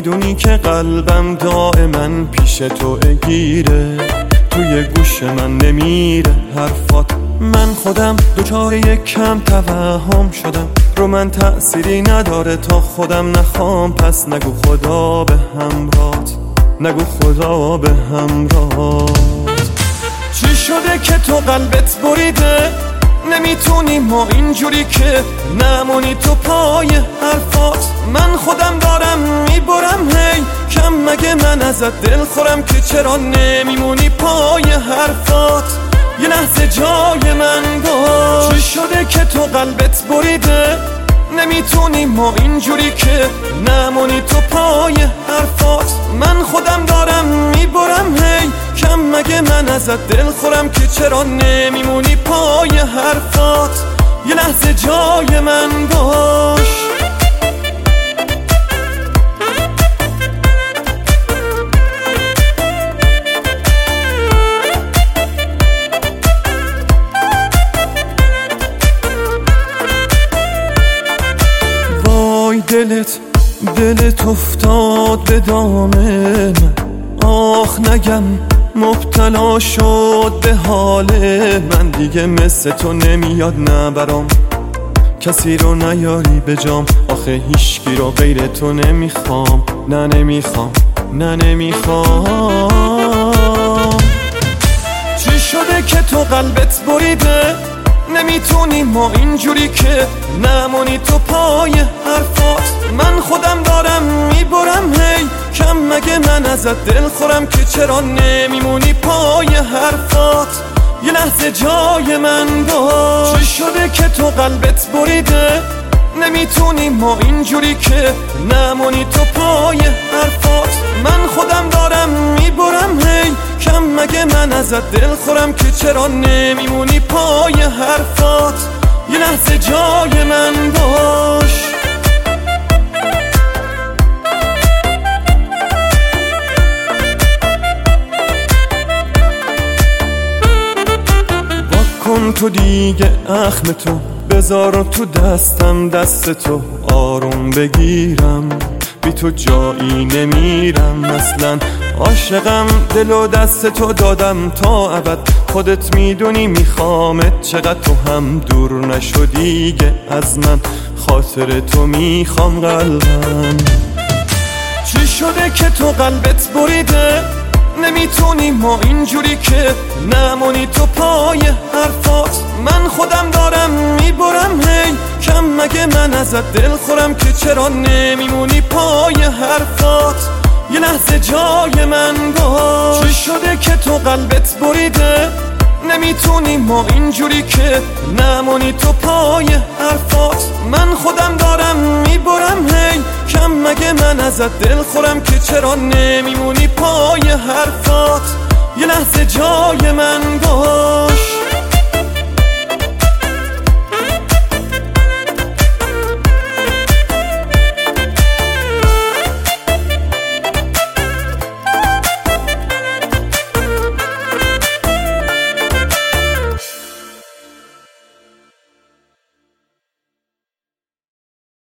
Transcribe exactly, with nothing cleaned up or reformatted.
میدونی که قلبم دائما پیش تو گیره، توی گوش من نمیره حرفات. من خودم دوچار یک کم توهم شدم، رو من تأثیری نداره تا خودم نخوام. پس نگو خدا به همراهت، نگو خدا به همراهت. چی شده که تو قلبت بریده؟ نمیتونی ما اینجوری که نمونی تو پای حرفات. من خودم دارم میبرم هی کم، مگه من ازت دل خورم که چرا نمیمونی پای حرفات؟ یه لحظه جای من باش. چی شده که تو قلبت بریده؟ نمیتونی ما اینجوری که نمونی تو پای حرفات. من خودم دارم میبرم هی کم، مگه من ازت دل خورم که چرا نمیمونی پای حرفات؟ یه لحظه جای من باش. دلت دلت افتاد به دام من، آخ نگم مبتلا شد به حال من. دیگه مثل تو نمیاد نه برام کسی رو نیاری به جام. آخه هیچکی رو غیر تو نمیخوام، نه نمیخوام، نه نمیخوام. چی شده که تو قلبت بریده؟ نمیتونی ما اینجوری که نمونی تو پای حرفات. من خودم دارم میبرم هی کم، مگه من ازت دل خورم که چرا نمیمونی پای حرفات؟ یه لحظه جای من باش. چی شده که تو قلبت بریده؟ نمیتونی ما اینجوری که نمونی تو پای حرفات. من خودم دارم میبرم هی کم، مگه من ازت دل خورم که چرا نمیمونی پای حرفات؟ یه لحظه جای من باش. واکن تو دیگه اخم تو، بذار تو دستم دست تو آروم بگیرم. بی تو جایی نمیرم اصلا، عاشقم دل و دست تو دادم تا ابد. خودت میدونی میخوامت چقدر، تو هم دور نشو دیگه از من، خاطر تو میخوام قلبم. چی شده که تو قلبت بریده؟ نمیتونی ما اینجوری که نمونی تو پای حرفات. من خودم دارم میبرم هی کم، مگه من ازت دل خورم که چرا نمیمونی پای حرفات؟ یه لحظه جای من باش. چی شده که تو قلبت بریده؟ نمیتونی ما اینجوری که نمونی تو پای حرفات. من خودم دارم میبرم هی کم، مگه من ازت دل خورم که چرا نمیمونی پای حرفات؟ یه لحظه جای من باش.